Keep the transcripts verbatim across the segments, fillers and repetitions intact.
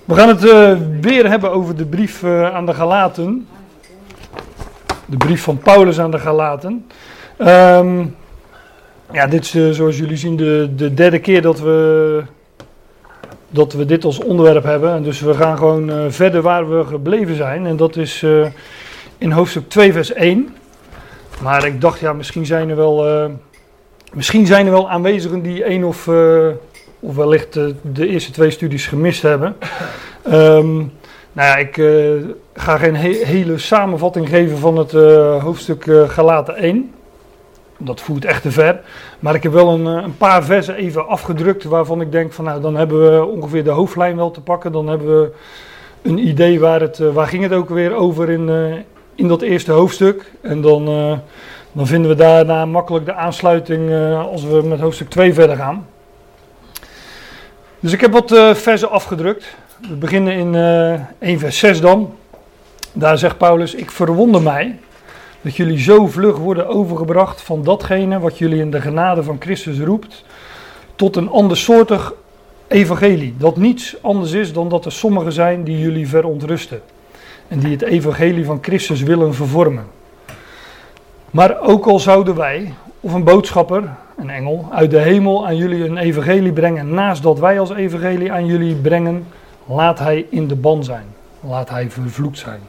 We gaan het uh, weer hebben over de brief uh, aan de Galaten. De brief van Paulus aan de Galaten. Um, ja, dit is uh, zoals jullie zien de, de derde keer dat we, dat we dit als onderwerp hebben. En dus we gaan gewoon uh, verder waar we gebleven zijn. En dat is uh, in hoofdstuk twee vers één. Maar ik dacht, ja, misschien zijn er wel, uh, misschien zijn er wel aanwezigen die één of... Uh, Of wellicht uh, de eerste twee studies gemist hebben. Um, nou ja, ik uh, ga geen he- hele samenvatting geven van het uh, hoofdstuk uh, Galaten één. Dat voert echt te ver. Maar ik heb wel een, een paar versen even afgedrukt waarvan ik denk van nou, dan hebben we ongeveer de hoofdlijn wel te pakken. Dan hebben we een idee waar, het, uh, waar ging het ook weer over in, uh, in dat eerste hoofdstuk. En dan, uh, dan vinden we daarna makkelijk de aansluiting uh, als we met hoofdstuk twee verder gaan. Dus ik heb wat uh, versen afgedrukt. We beginnen in uh, één vers zes dan. Daar zegt Paulus: ik verwonder mij dat jullie zo vlug worden overgebracht van datgene wat jullie in de genade van Christus roept, tot een andersoortig evangelie. Dat niets anders is dan dat er sommigen zijn die jullie verontrusten. En die het evangelie van Christus willen vervormen. Maar ook al zouden wij, of een boodschapper, een engel, uit de hemel aan jullie een evangelie brengen, naast dat wij als evangelie aan jullie brengen, laat hij in de ban zijn. Laat hij vervloekt zijn.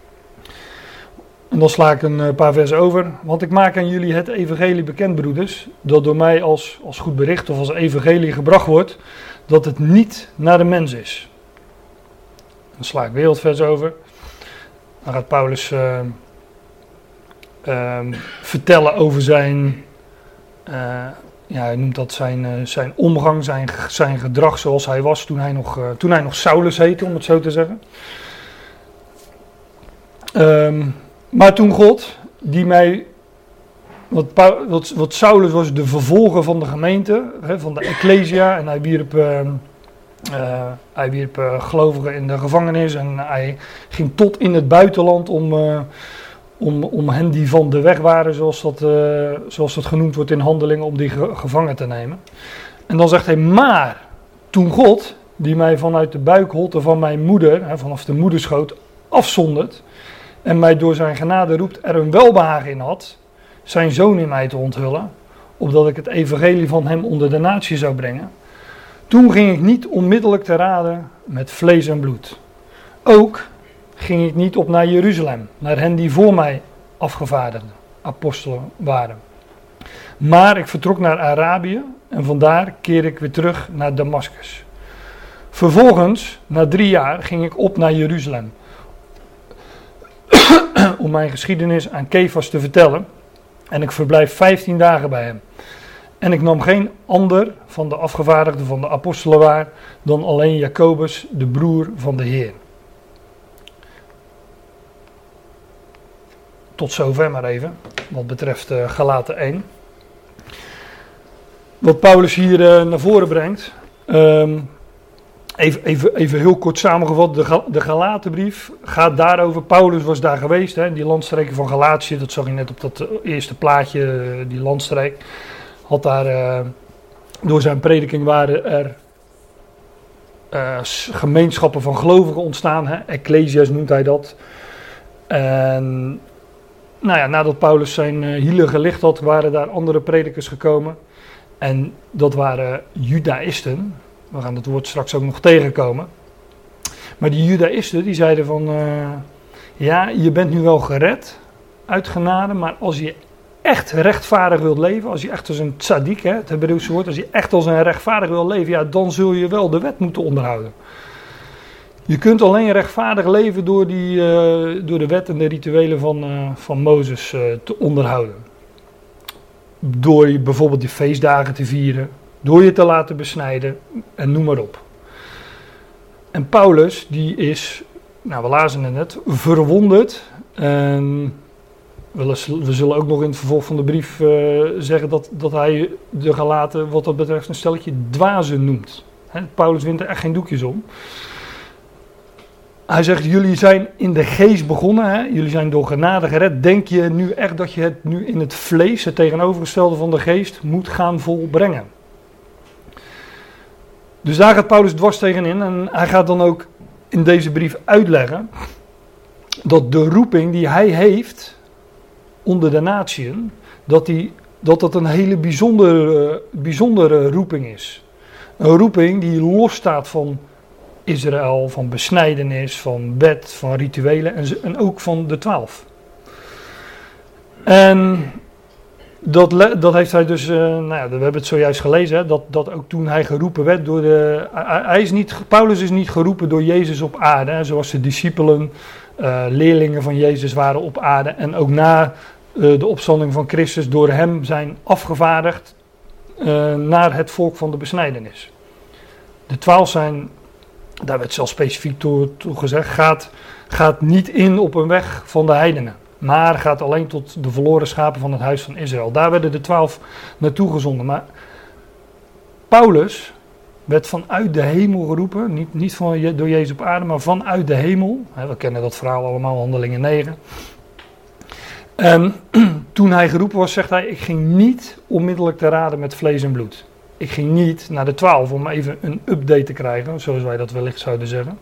En dan sla ik een paar versen over. Want ik maak aan jullie het evangelie bekend, broeders, dat door mij als, als goed bericht of als evangelie gebracht wordt, dat het niet naar de mens is. Dan sla ik weer wat versen over. Dan gaat Paulus uh, uh, vertellen over zijn... Uh, ja, hij noemt dat zijn, uh, zijn omgang, zijn, zijn gedrag zoals hij was toen hij, nog, uh, toen hij nog Saulus heette, om het zo te zeggen. Um, maar toen God, die mij, wat, wat, wat Saulus was de vervolger van de gemeente, hè, van de Ecclesia, en hij wierp, uh, uh, hij wierp uh, gelovigen in de gevangenis en hij ging tot in het buitenland om... Uh, Om, om hen die van de weg waren, zoals dat, uh, zoals dat genoemd wordt in Handelingen, om die ge- gevangen te nemen. En dan zegt hij, maar toen God, die mij vanuit de buikholte van mijn moeder, hè, vanaf de moederschoot, afzondert en mij door zijn genade roept, er een welbehagen in had, zijn zoon in mij te onthullen, opdat ik het evangelie van hem onder de natie zou brengen. Toen ging ik niet onmiddellijk te raden met vlees en bloed. Ook ging ik niet op naar Jeruzalem, naar hen die voor mij afgevaardigde apostelen waren. Maar ik vertrok naar Arabië en vandaar keer ik weer terug naar Damascus. Vervolgens, na drie jaar, ging ik op naar Jeruzalem. Om mijn geschiedenis aan Kefas te vertellen. En ik verblijf vijftien dagen bij hem. En ik nam geen ander van de afgevaardigden van de apostelen waar dan alleen Jacobus, de broer van de Heer. Tot zover maar even, wat betreft uh, Galaten één. Wat Paulus hier uh, naar voren brengt, um, even, even, even heel kort samengevat, de, Gal- de Galatenbrief gaat daarover. Paulus was daar geweest, hè, die landstreken van Galatië, dat zag je net op dat eerste plaatje, uh, die landstreek. Had daar, uh, door zijn prediking waren er uh, gemeenschappen van gelovigen ontstaan, hè, ecclesia's noemt hij dat. En... Nou ja, nadat Paulus zijn uh, hielen gelicht had, waren daar andere predikers gekomen. En dat waren Judaïsten. We gaan dat woord straks ook nog tegenkomen. Maar die Judaïsten die zeiden van... Uh, ja, je bent nu wel gered uit genade, maar als je echt rechtvaardig wilt leven, als je echt als een tzaddik, hè, het Hebreeuwse woord, als je echt als een rechtvaardig wilt leven, ja, dan zul je wel de wet moeten onderhouden. Je kunt alleen rechtvaardig leven door, die, uh, door de wet en de rituelen van, uh, van Mozes uh, te onderhouden. Door je bijvoorbeeld die feestdagen te vieren, door je te laten besnijden en noem maar op. En Paulus, die is, nou we lazen het net, verwonderd. En we, we zullen ook nog in het vervolg van de brief uh, zeggen dat, dat hij de Galaten wat dat betreft een stelletje dwazen noemt. He, Paulus wint er echt geen doekjes om. Hij zegt, jullie zijn in de geest begonnen, hè? Jullie zijn door genade gered. Denk je nu echt dat je het nu in het vlees, het tegenovergestelde van de geest, moet gaan volbrengen? Dus daar gaat Paulus dwars tegenin en hij gaat dan ook in deze brief uitleggen dat de roeping die hij heeft onder de natieën, dat, die, dat dat een hele bijzondere, bijzondere roeping is. Een roeping die losstaat van Israël, van besnijdenis, van wet, van rituelen en, en ook van de twaalf. En dat, dat heeft hij dus, uh, nou ja, we hebben het zojuist gelezen, hè, dat, dat ook toen hij geroepen werd door de, hij is niet, Paulus is niet geroepen door Jezus op aarde, hè, zoals de discipelen, uh, leerlingen van Jezus waren op aarde en ook na uh, de opstanding van Christus door hem zijn afgevaardigd uh, naar het volk van de besnijdenis. De twaalf zijn, daar werd zelfs specifiek toe, toe gezegd, gaat, gaat niet in op een weg van de heidenen. Maar gaat alleen tot de verloren schapen van het huis van Israël. Daar werden de twaalf naartoe gezonden. Maar Paulus werd vanuit de hemel geroepen. Niet, niet van, door Jezus op aarde, maar vanuit de hemel. We kennen dat verhaal allemaal, Handelingen negen. En toen hij geroepen was, zegt hij, ik ging niet onmiddellijk te raden met vlees en bloed. Ik ging niet naar de twaalf om even een update te krijgen, zoals wij dat wellicht zouden zeggen.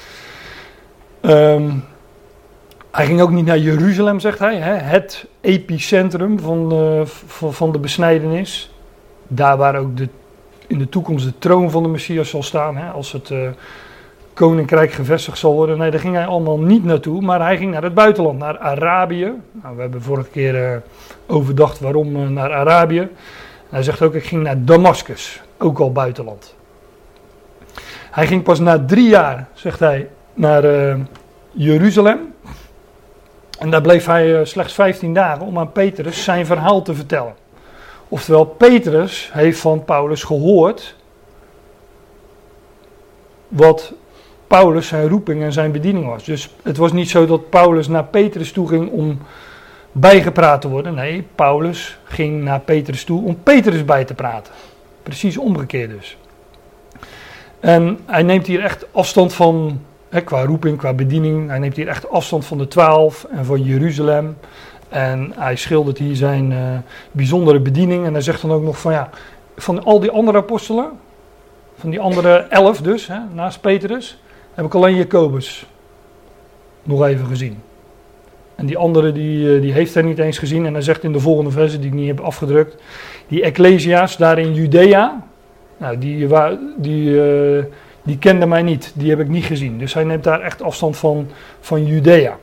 Um, hij ging ook niet naar Jeruzalem, zegt hij, hè, het epicentrum van de, van, van de besnijdenis. Daar waar ook de, in de toekomst de troon van de Messias zal staan, hè, als het uh, koninkrijk gevestigd zal worden. Nee, daar ging hij allemaal niet naartoe, maar hij ging naar het buitenland, naar Arabië. Nou, we hebben vorige keer uh, overdacht waarom uh, naar Arabië. Hij zegt ook, ik ging naar Damascus, ook al buitenland. Hij ging pas na drie jaar, zegt hij, naar uh, Jeruzalem. En daar bleef hij uh, slechts vijftien dagen om aan Petrus zijn verhaal te vertellen. Oftewel, Petrus heeft van Paulus gehoord wat Paulus zijn roeping en zijn bediening was. Dus het was niet zo dat Paulus naar Petrus toe ging om bijgepraat te worden. Nee, Paulus ging naar Petrus toe om Petrus bij te praten. Precies omgekeerd dus. En hij neemt hier echt afstand van, hè, qua roeping, qua bediening. Hij neemt hier echt afstand van de twaalf en van Jeruzalem. En hij schildert hier zijn uh, bijzondere bediening. En hij zegt dan ook nog van ja, van al die andere apostelen, van die andere elf dus, hè, naast Petrus, heb ik alleen Jacobus nog even gezien. En die andere die, die heeft hij niet eens gezien. En hij zegt in de volgende verse, die ik niet heb afgedrukt, die Ecclesia's daar in Judea, nou, die, die, uh, die kende mij niet. Die heb ik niet gezien. Dus hij neemt daar echt afstand van, van Judea.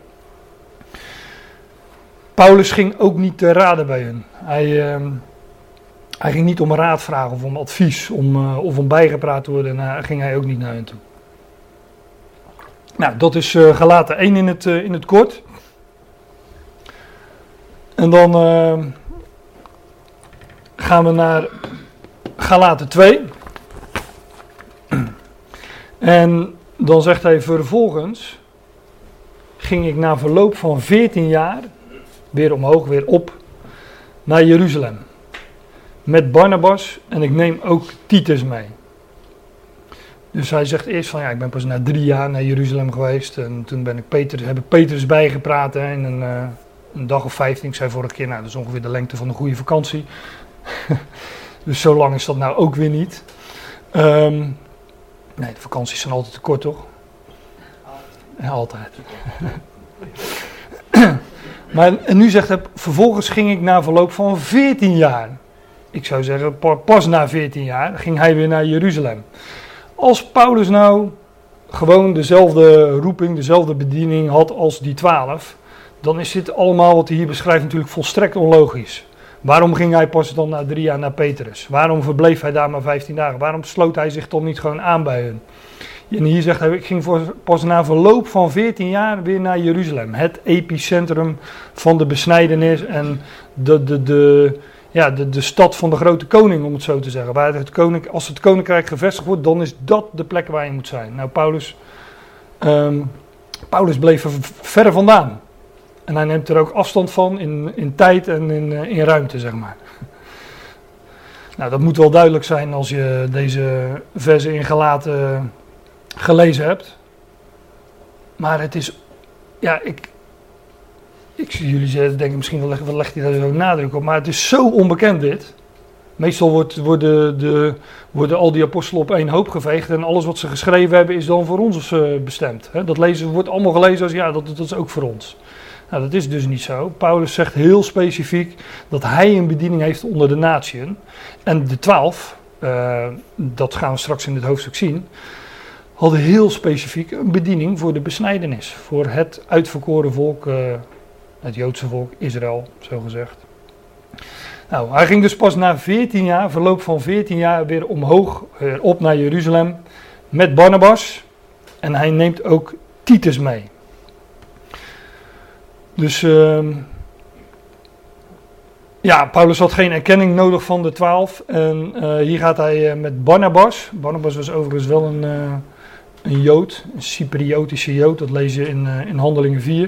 Paulus ging ook niet te raden bij hen. Hij, uh, hij ging niet om raad vragen of om advies om, uh, of om bijgepraat te worden. Nou, ging hij ook niet naar hen toe. Nou, dat is uh, Galaten één in het, uh, in het kort. En dan uh, gaan we naar Galaten twee. En dan zegt hij, vervolgens ging ik na verloop van veertien jaar, weer omhoog, weer op, naar Jeruzalem. Met Barnabas en ik neem ook Titus mee. Dus hij zegt eerst van, ja, ik ben pas na drie jaar naar Jeruzalem geweest. En toen ben ik Petrus, heb ik Petrus bijgepraat hè, in een... Uh, Een dag of vijftien, ik zei vorige keer, nou dat is ongeveer de lengte van een goede vakantie. Dus zo lang is dat nou ook weer niet. Um, nee, de vakanties zijn altijd te kort, toch? Ja, altijd. Maar en nu zegt hij, vervolgens ging ik na verloop van veertien jaar. Ik zou zeggen, pas na veertien jaar ging hij weer naar Jeruzalem. Als Paulus nou gewoon dezelfde roeping, dezelfde bediening had als die twaalf, dan is dit allemaal wat hij hier beschrijft natuurlijk volstrekt onlogisch. Waarom ging hij pas dan na drie jaar naar Petrus? Waarom verbleef hij daar maar vijftien dagen? Waarom sloot hij zich dan niet gewoon aan bij hun? En hier zegt hij, ik ging voor, pas na verloop van veertien jaar weer naar Jeruzalem. Het epicentrum van de besnijdenis en de, de, de, ja, de, de stad van de grote koning, om het zo te zeggen. Waar het koning, als het koninkrijk gevestigd wordt, dan is dat de plek waar je moet zijn. Nou, Paulus, um, Paulus bleef er verre vandaan. En hij neemt er ook afstand van in, in tijd en in, in ruimte, zeg maar. Nou, dat moet wel duidelijk zijn als je deze versen in Galaten gelezen hebt. Maar het is, ja, ik, ik zie jullie zeggen, denken misschien, wat legt hij daar zo nadruk op, maar het is zo onbekend dit. Meestal wordt, worden, de, worden al die apostelen op één hoop geveegd en alles wat ze geschreven hebben is dan voor ons uh, bestemd. Hè? Dat lezen, wordt allemaal gelezen als ja, dat, dat is ook voor ons. Nou, dat is dus niet zo. Paulus zegt heel specifiek dat hij een bediening heeft onder de natieën. En de twaalf, uh, dat gaan we straks in dit hoofdstuk zien, hadden heel specifiek een bediening voor de besnijdenis. Voor het uitverkoren volk, uh, het Joodse volk, Israël, zo gezegd. Nou, hij ging dus pas na veertien jaar, verloop van veertien jaar, weer omhoog, weer op naar Jeruzalem met Barnabas. En hij neemt ook Titus mee. Dus uh, ja, Paulus had geen erkenning nodig van de twaalf. En uh, hier gaat hij uh, met Barnabas. Barnabas was overigens wel een, uh, een Jood, een Cypriotische Jood. Dat lees je in, uh, in Handelingen vier.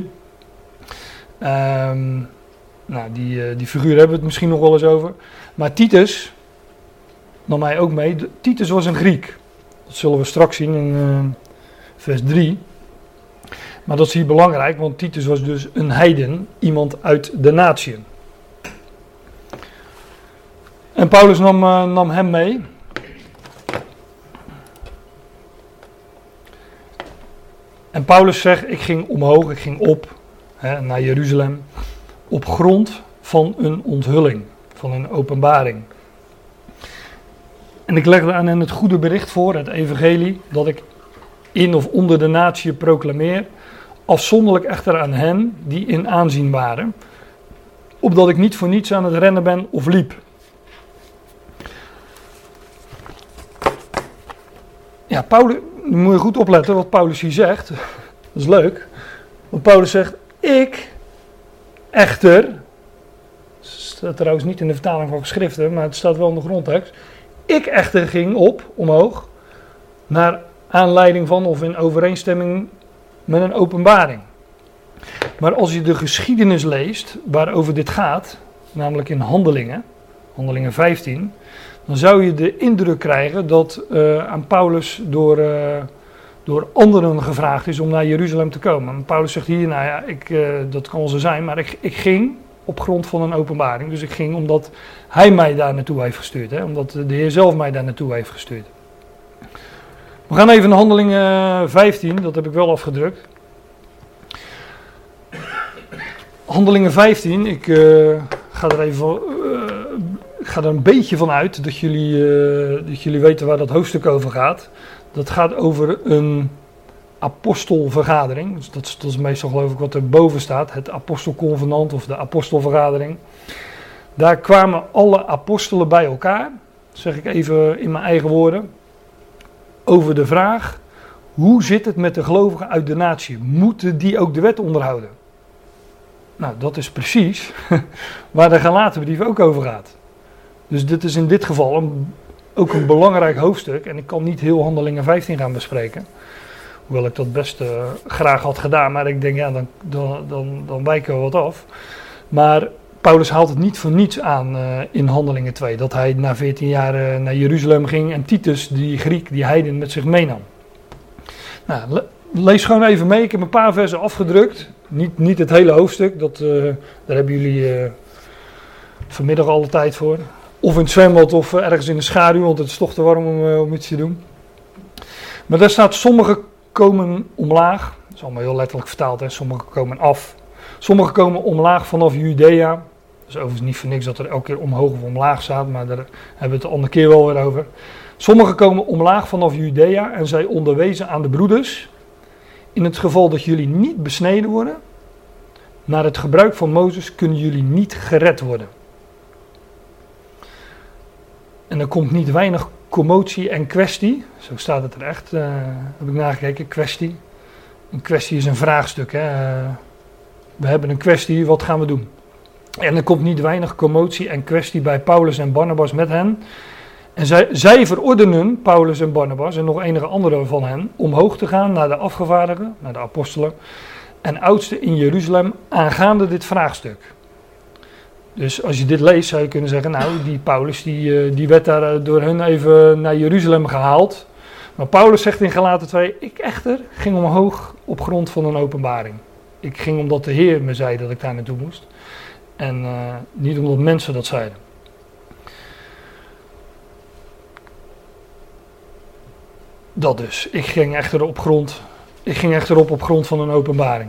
Um, nou, die, uh, die figuur hebben we het misschien nog wel eens over. Maar Titus nam hij ook mee. De, Titus was een Griek. Dat zullen we straks zien in uh, vers drie. Maar dat is hier belangrijk, want Titus was dus een heiden, iemand uit de natieën. En Paulus nam, uh, nam hem mee. En Paulus zegt, ik ging omhoog, ik ging op, hè, naar Jeruzalem, op grond van een onthulling, van een openbaring. En ik legde aan hen het goede bericht voor, het evangelie, dat ik in of onder de natieën proclameer, afzonderlijk echter aan hen die in aanzien waren, opdat ik niet voor niets aan het rennen ben of liep. Ja, Paulus, moet je goed opletten wat Paulus hier zegt. Dat is leuk. Want Paulus zegt, ik echter, staat trouwens niet in de vertaling van geschriften, maar het staat wel in de grondtekst. Ik echter ging op, omhoog, naar aanleiding van of in overeenstemming met een openbaring. Maar als je de geschiedenis leest waarover dit gaat, namelijk in Handelingen, Handelingen vijftien, dan zou je de indruk krijgen dat uh, aan Paulus door, uh, door anderen gevraagd is om naar Jeruzalem te komen. En Paulus zegt hier, nou ja, ik, uh, dat kan wel zo zijn, maar ik, ik ging op grond van een openbaring. Dus ik ging omdat hij mij daar naartoe heeft gestuurd, hè, omdat de Heer zelf mij daar naartoe heeft gestuurd. We gaan even naar Handelingen vijftien, dat heb ik wel afgedrukt. Handelingen vijftien, ik uh, ga er even uh, ik ga er een beetje van uit dat jullie, uh, dat jullie weten waar dat hoofdstuk over gaat. Dat gaat over een apostelvergadering. Dus dat, is, dat is meestal geloof ik wat er boven staat, het apostelconvenant of de apostelvergadering. Daar kwamen alle apostelen bij elkaar, zeg ik even in mijn eigen woorden, over de vraag, hoe zit het met de gelovigen uit de natie? Moeten die ook de wet onderhouden? Nou, dat is precies waar de Galatenbrief ook over gaat. Dus dit is in dit geval een, ook een belangrijk hoofdstuk. En ik kan niet heel Handelingen vijftien gaan bespreken. Hoewel ik dat best uh, graag had gedaan. Maar ik denk, ja, dan, dan, dan, dan wijken we wat af. Maar Paulus haalt het niet voor niets aan uh, in Handelingen twee. Dat hij na veertien jaar uh, naar Jeruzalem ging en Titus, die Griek, die heiden, met zich meenam. Nou, le- lees gewoon even mee. Ik heb een paar versen afgedrukt. Niet, niet het hele hoofdstuk. Dat, uh, daar hebben jullie uh, vanmiddag alle tijd voor. Of in het zwembad of uh, ergens in de schaduw, want het is toch te warm om, uh, om iets te doen. Maar daar staat, sommigen komen omlaag. Dat is allemaal heel letterlijk vertaald, hè. Sommigen komen af. Sommigen komen omlaag vanaf Judea. Dat is overigens niet voor niks dat er elke keer omhoog of omlaag staat, maar daar hebben we het de andere keer wel weer over. Sommigen komen omlaag vanaf Judea en zij onderwezen aan de broeders. In het geval dat jullie niet besneden worden, naar het gebruik van Mozes kunnen jullie niet gered worden. En er komt niet weinig commotie en kwestie. Zo staat het er echt, uh, heb ik nagekeken, kwestie. Een kwestie is een vraagstuk. Hè. Uh, we hebben een kwestie, wat gaan we doen? En er komt niet weinig commotie en kwestie bij Paulus en Barnabas met hen. En zij, zij verordenen, Paulus en Barnabas en nog enige anderen van hen, omhoog te gaan naar de afgevaardigden, naar de apostelen en oudsten in Jeruzalem aangaande dit vraagstuk. Dus als je dit leest zou je kunnen zeggen, nou die Paulus die, die werd daar door hen even naar Jeruzalem gehaald. Maar Paulus zegt in Galaten twee, ik echter ging omhoog op grond van een openbaring. Ik ging omdat de Heer me zei dat ik daar naartoe moest. En uh, niet omdat mensen dat zeiden. dat dus. Ik ging echter op grond, ik ging echter op op grond van een openbaring.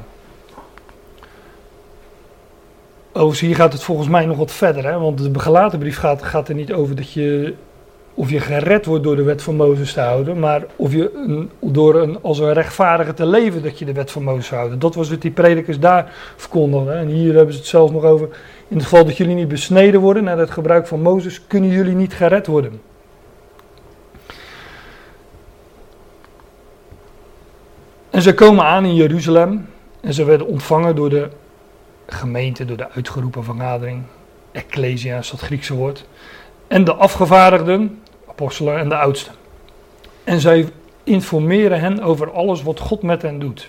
Overigens, hier gaat het volgens mij nog wat verder, hè? Want de Galatenbrief gaat, gaat er niet over dat je, of je gered wordt door de wet van Mozes te houden, maar of je een, door een, als een rechtvaardige te leven dat je de wet van Mozes houdt. Dat was wat die predikers daar verkondigden. En hier hebben ze het zelfs nog over, in het geval dat jullie niet besneden worden naar het gebruik van Mozes, kunnen jullie niet gered worden. En ze komen aan in Jeruzalem en ze werden ontvangen door de gemeente, door de uitgeroepen vergadering. Ecclesia is dat Griekse woord. En de afgevaardigden, apostelen en de oudsten. En zij informeren hen over alles wat God met hen doet.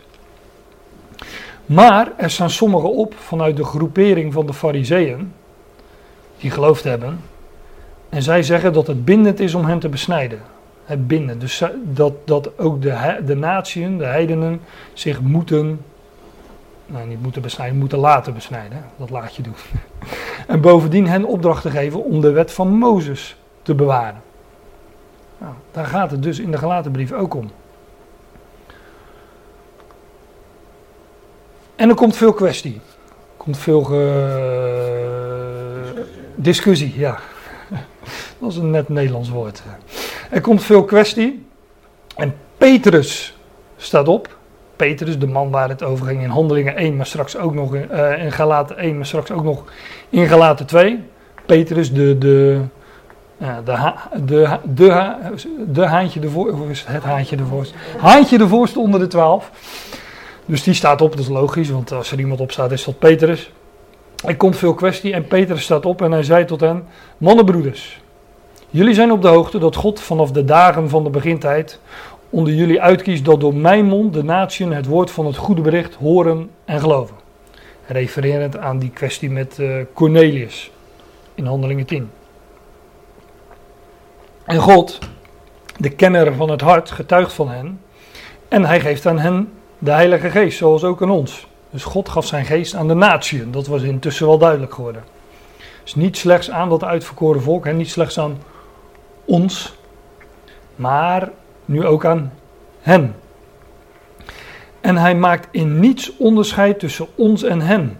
Maar er staan sommigen op vanuit de groepering van de Farizeeën, die geloofd hebben. En zij zeggen dat het bindend is om hen te besnijden. Het binden. Dus dat, dat ook de, de natieën, de heidenen, zich moeten, nou niet moeten besnijden, moeten laten besnijden. Dat laat je doen. En bovendien hen opdracht te geven om de wet van Mozes te bewaren. Nou, daar gaat het dus in de Galatenbrief ook om. En er komt veel kwestie. Er komt veel ge... discussie, ja. Dat is een net Nederlands woord. Er komt veel kwestie. En Petrus staat op. Petrus, de man waar het over ging in Handelingen één, maar straks ook nog in, uh, in Galaten één, maar straks ook nog in Galaten twee. Petrus, de, de, uh, de, ha, de, de, de haantje de voorste, het haantje de voorste, haantje de voorste onder de twaalf. Dus die staat op, dat is logisch, want als er iemand op staat is dat Petrus. Er komt veel kwestie en Petrus staat op en hij zei tot hen: mannenbroeders, jullie zijn op de hoogte dat God vanaf de dagen van de begintijd onder jullie uitkiest dat door mijn mond de natieën het woord van het goede bericht horen en geloven. Refererend aan die kwestie met uh, Cornelius in Handelingen tien. En God, de kenner van het hart, getuigt van hen en hij geeft aan hen de Heilige Geest, zoals ook aan ons. Dus God gaf zijn geest aan de natieën, dat was intussen wel duidelijk geworden. Dus niet slechts aan dat uitverkoren volk, en niet slechts aan ons, maar nu ook aan hen. En hij maakt in niets onderscheid tussen ons en hen.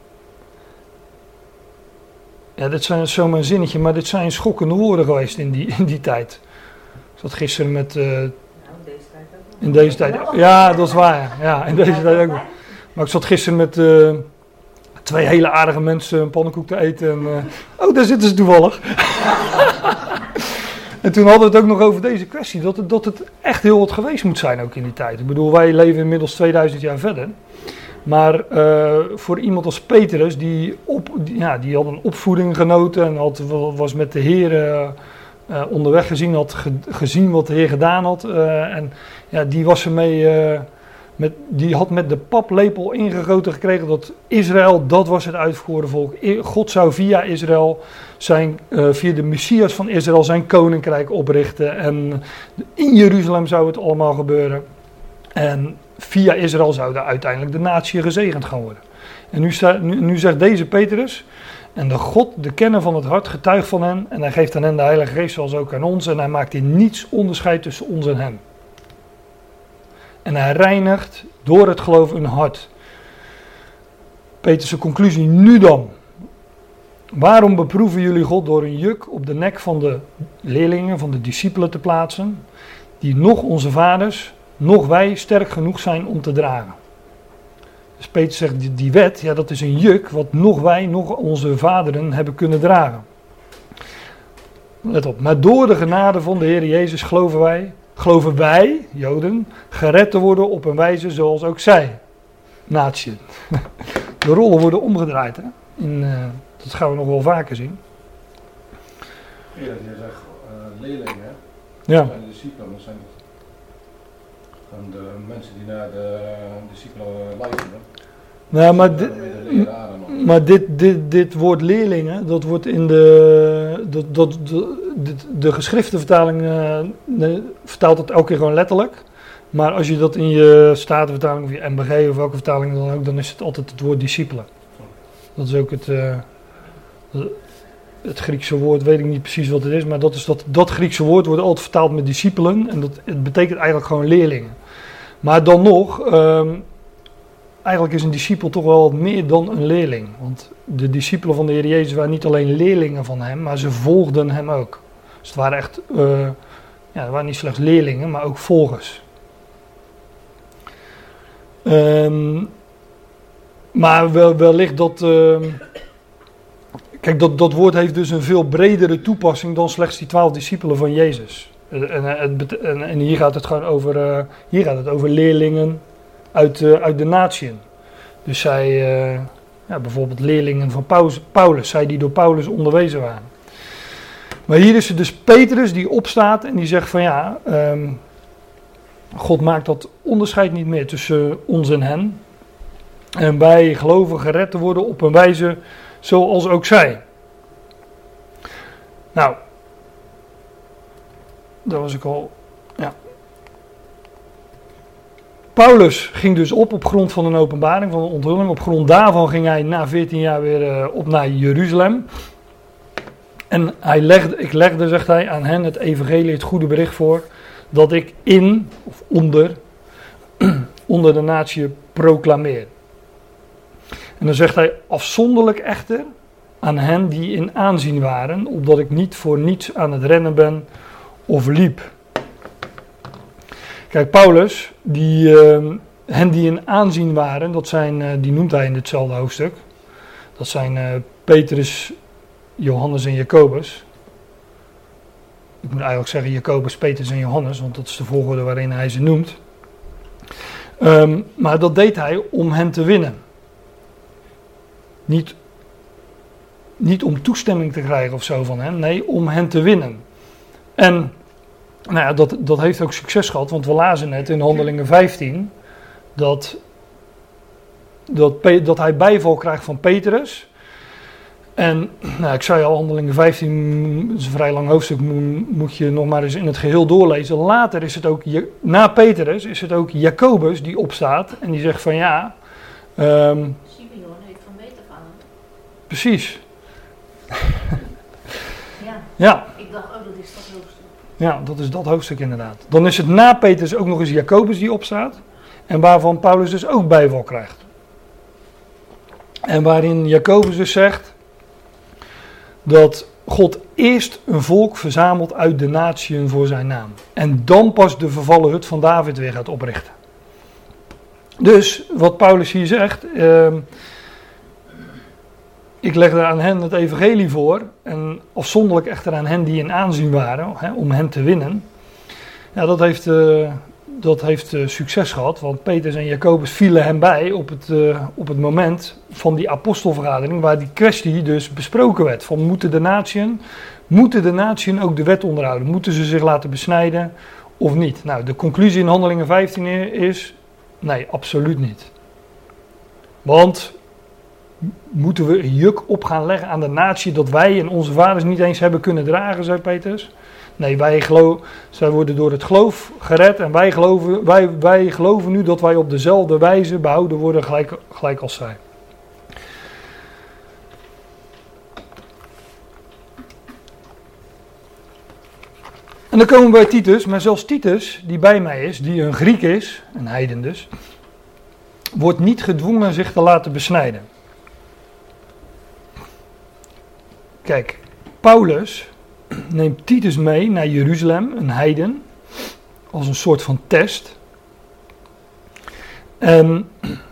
Ja, dit zijn zomaar een zinnetje, maar dit zijn schokkende woorden geweest in die, in die tijd. Ik zat gisteren met... Uh, nou, deze tijd ook in deze tijd, ja, dat is waar. Ja, in deze tijd ook. Maar ik zat gisteren met uh, twee hele aardige mensen een pannenkoek te eten. En, uh, oh, daar zitten ze toevallig. En toen hadden we het ook nog over deze kwestie, dat het, dat het echt heel wat geweest moet zijn ook in die tijd. Ik bedoel, wij leven inmiddels tweeduizend jaar verder. Maar uh, voor iemand als Petrus, die, op, die, ja, die had een opvoeding genoten en had, was met de Heer uh, uh, onderweg gezien, had ge, gezien wat de Heer gedaan had. Uh, en ja, die was ermee, uh, met, die had met de paplepel ingegoten gekregen dat Israël, dat was het uitverkoren volk. God zou via Israël, zijn, uh, via de Messias van Israël, zijn koninkrijk oprichten. En in Jeruzalem zou het allemaal gebeuren. En via Israël zouden uiteindelijk de natie gezegend gaan worden. En nu, sta, nu, nu zegt deze Petrus, en de God, de kenner van het hart, getuigt van hen. En hij geeft aan hen de Heilige Geest zoals ook aan ons. En hij maakt in niets onderscheid tussen ons en hen. En hij reinigt door het geloof hun hart. Petrus' conclusie, nu dan. Waarom beproeven jullie God door een juk op de nek van de leerlingen, van de discipelen te plaatsen, die nog onze vaders, nog wij sterk genoeg zijn om te dragen? Dus Petrus zegt, die, die wet, ja, dat is een juk wat nog wij, nog onze vaderen hebben kunnen dragen. Let op, maar door de genade van de Heer Jezus geloven wij, geloven wij, Joden, gered te worden op een wijze zoals ook zij, natieën. De rollen worden omgedraaid, hè? In, uh, dat gaan we nog wel vaker zien. Ja, je zegt uh, leerlingen, hè? Ja. Dat zijn de discipelen, dat zijn van de mensen die naar de discipelen luisteren. Nou, maar, di- maar dit, dit, dit woord leerlingen, dat wordt in de, dat, dat, de, de, de geschriftenvertaling uh, de, vertaalt het elke keer gewoon letterlijk. Maar als je dat in je Statenvertaling of je M B G of welke vertaling dan ook, dan is het altijd het woord discipelen. Dat is ook het, uh, het Griekse woord, weet ik niet precies wat het is, maar dat, is dat, dat Griekse woord wordt altijd vertaald met discipelen en dat, het betekent eigenlijk gewoon leerlingen. Maar dan nog, um, eigenlijk is een discipel toch wel meer dan een leerling. Want de discipelen van de Heer Jezus waren niet alleen leerlingen van hem, maar ze volgden hem ook. Dus het waren echt, uh, ja, het waren niet slechts leerlingen, maar ook volgers. Um, maar wel, wellicht dat... Uh, kijk, dat, dat woord heeft dus een veel bredere toepassing dan slechts die twaalf discipelen van Jezus. En, en, en, en hier gaat het gewoon over, uh, hier gaat het over leerlingen uit, uh, uit de natieën. Dus zij, uh, ja, bijvoorbeeld leerlingen van Paulus, Paulus, zij die door Paulus onderwezen waren. Maar hier is het dus Petrus die opstaat en die zegt van ja, um, God maakt dat onderscheid niet meer tussen ons en hen. En wij geloven gered te worden op een wijze zoals ook zij. Nou, dat was ik al, ja. Paulus ging dus op op grond van een openbaring, van een onthulling. Op grond daarvan ging hij na veertien jaar weer uh, op naar Jeruzalem. En hij legde, ik legde, zegt hij, aan hen het evangelie, het goede bericht voor, dat ik in, of onder, onder de natie proclameer. En dan zegt hij, afzonderlijk echter aan hen die in aanzien waren, opdat ik niet voor niets aan het rennen ben of liep. Kijk, Paulus, die, uh, hen die in aanzien waren, dat zijn, uh, die noemt hij in ditzelfde hoofdstuk. Dat zijn uh, Petrus, Johannes en Jacobus. Ik moet eigenlijk zeggen Jacobus, Petrus en Johannes, want dat is de volgorde waarin hij ze noemt. Um, maar dat deed hij om hen te winnen. Niet, niet om toestemming te krijgen of zo van hen, nee, om hen te winnen. En nou ja, dat, dat heeft ook succes gehad, want we lazen net in Handelingen vijftien dat, dat, dat hij bijval krijgt van Petrus. En nou, ik zei al, Handelingen vijftien, is een vrij lang hoofdstuk, moet je nog maar eens in het geheel doorlezen. Later is het ook, na Petrus, is het ook Jacobus die opstaat en die zegt van ja... Um, Simeon heeft van meter van hem. Precies. Ja. Ja. Ik dacht, oh, dat is dat hoofdstuk. Ja, dat is dat hoofdstuk inderdaad. Dan is het na Petrus ook nog eens Jacobus die opstaat. En waarvan Paulus dus ook bijval krijgt. En waarin Jacobus dus zegt dat God eerst een volk verzamelt uit de natieën voor zijn naam. En dan pas de vervallen hut van David weer gaat oprichten. Dus wat Paulus hier zegt, uh, ik legde aan hen het evangelie voor en afzonderlijk echter aan hen die in aanzien waren, hè, om hen te winnen. Ja, dat heeft, uh, dat heeft uh, succes gehad, want Petrus en Jacobus vielen hem bij op het, uh, op het moment van die apostelvergadering waar die kwestie dus besproken werd. Van moeten de natieën, moeten de natieën ook de wet onderhouden? Moeten ze zich laten besnijden of niet? Nou, de conclusie in Handelingen vijftien is, nee, absoluut niet. Want moeten we een juk op gaan leggen aan de natie dat wij en onze vaders niet eens hebben kunnen dragen, zei Petrus. Nee, wij, geloof, zij worden door het geloof gered en wij geloven, wij, wij geloven nu dat wij op dezelfde wijze behouden worden gelijk, gelijk als zij. En dan komen we bij Titus, maar zelfs Titus, die bij mij is, die een Griek is, een heiden dus, wordt niet gedwongen zich te laten besnijden. Kijk, Paulus neemt Titus mee naar Jeruzalem, een heiden, als een soort van test. En